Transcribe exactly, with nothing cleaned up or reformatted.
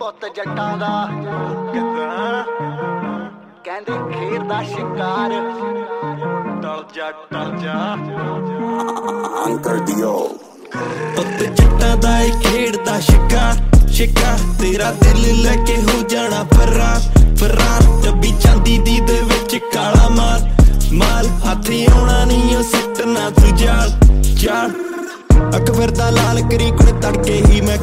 ਪੁੱਤ ਜੱਟਾਂ ਦਾ ਕਿੱਦਾਂ ਕਹਿੰਦੇ ਖੇਡਦਾ ਸ਼ਿਕਾਰ ਟਲ ਜਾ ਟਲ ਜਾ ਅੰਕਰ ਦਿਓ ਪੁੱਤ ਜੱਟਾਂ ਦਾ ਏ ਖੇਡਦਾ ਸ਼ਿਕਾਰ ਸ਼ਿਕਾਰ ਤੇਰਾ ਦਿਲ ਲੈ ਕੇ ਹੋ ਜਾਣਾ ਫਰਾਰ ਫਰਾਰ ਚੱਬੀ ਚਾਂਦੀ ਦੀ ਦੇ ਵਿੱਚ ਕਾਲਾ ਮਾਲ ਮਾਲ ਹੱਥੀ ਆਉਣਾ ਨਹੀਂ ਉਹ ਸਿੱਟਣਾ ਤੂੰ ਜਾਲ ਜਾਲ ਅੱਖ ਫਿਰਦਾ ਲਾਲ ਕਰੀ ਕੁੜੇ ਤੜਕੇ ਹੀ ਮੈਂ